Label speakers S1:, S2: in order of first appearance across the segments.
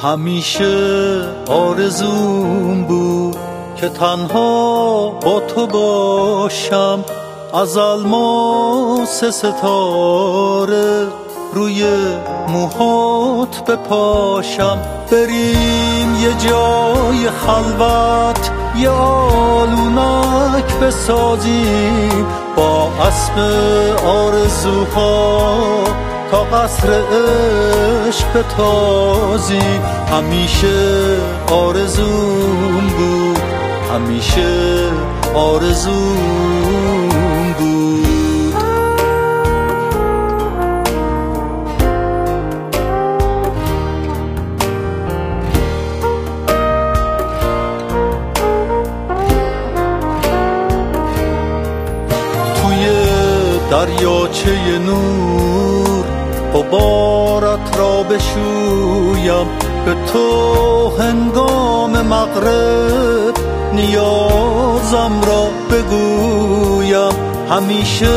S1: همیشه آرزوم بود که تنها با تو باشم، از الماس ستاره روی موهات بپاشم. بریم یه جای خلوت، یه آلونک بسازیم، با اسب آرزوها تا قصر عشق بتازیم. همیشه آرزوم بود، همیشه آرزوم بود. توی دریاچه نور غبارت را بشویم، به تو هنگام مغرب نیازم را بگویم. همیشه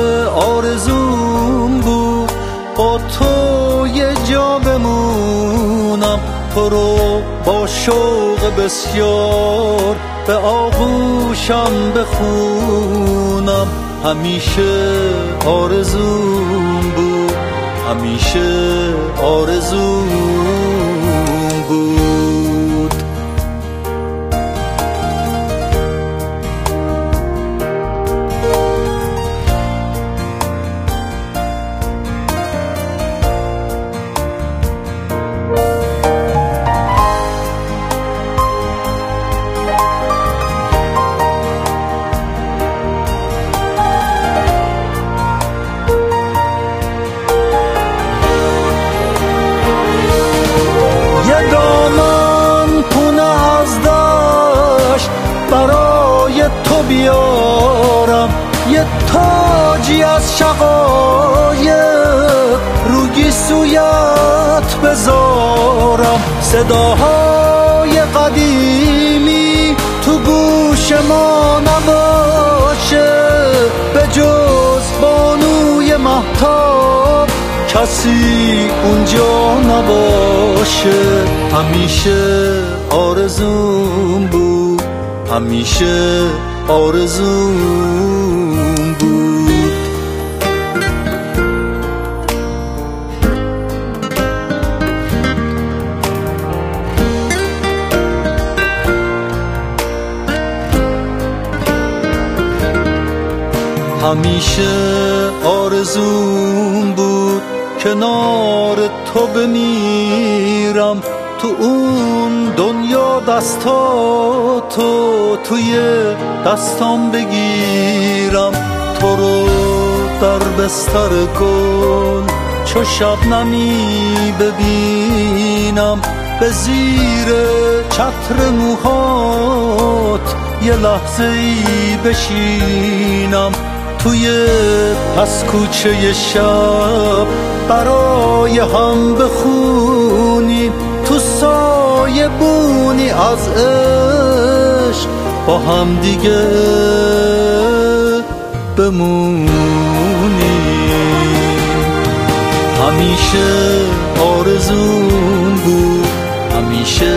S1: آرزوم بود با تو یه جا بمونم، تو رو با شوق بسیار به آغوشم بخونم. همیشه آرزوم بود، همیشه آرزوم بود. برای تو بیارم، یه تاجی از شقایق روی سویت بذارم. صداهای قدیمی تو گوش ما نباشه، به جز بانوی مهتاب کسی اونجا نباشه. همیشه آرزوم بود، همیشه آرزوم بود. همیشه آرزوم بود کنار تو بمیرم، تو اون دنیا دستاتو توی دستام بگیرم. تو رو در بستر گل چو شبنمی ببینم، به زیر چتر موهات یه لحظه ای بشینم. توی پس کوچه شب برای هم بخونیم، تو سایه بونی از عشق با هم دیگه بمونیم. همیشه آرزوم بود، همیشه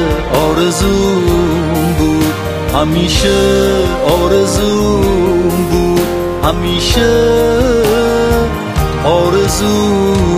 S1: آرزوم بود، همیشه آرزوم بود، همیشه آرزوم